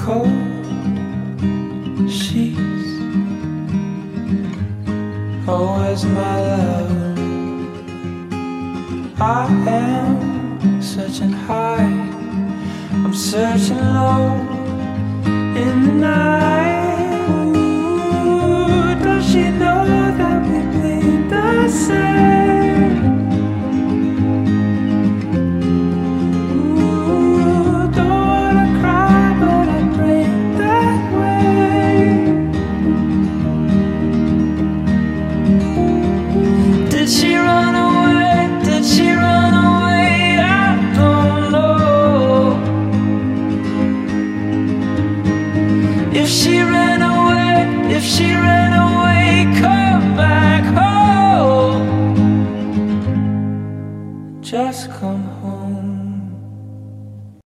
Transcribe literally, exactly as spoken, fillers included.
cold sheets. Oh, where's my love? I am searching high, I'm searching low in the night. Ooh, does she know that we bleed the same? Ooh, don't wanna cry, but I break that way. Did she run away? Did she run away? I don't know. If she ran away, if she ran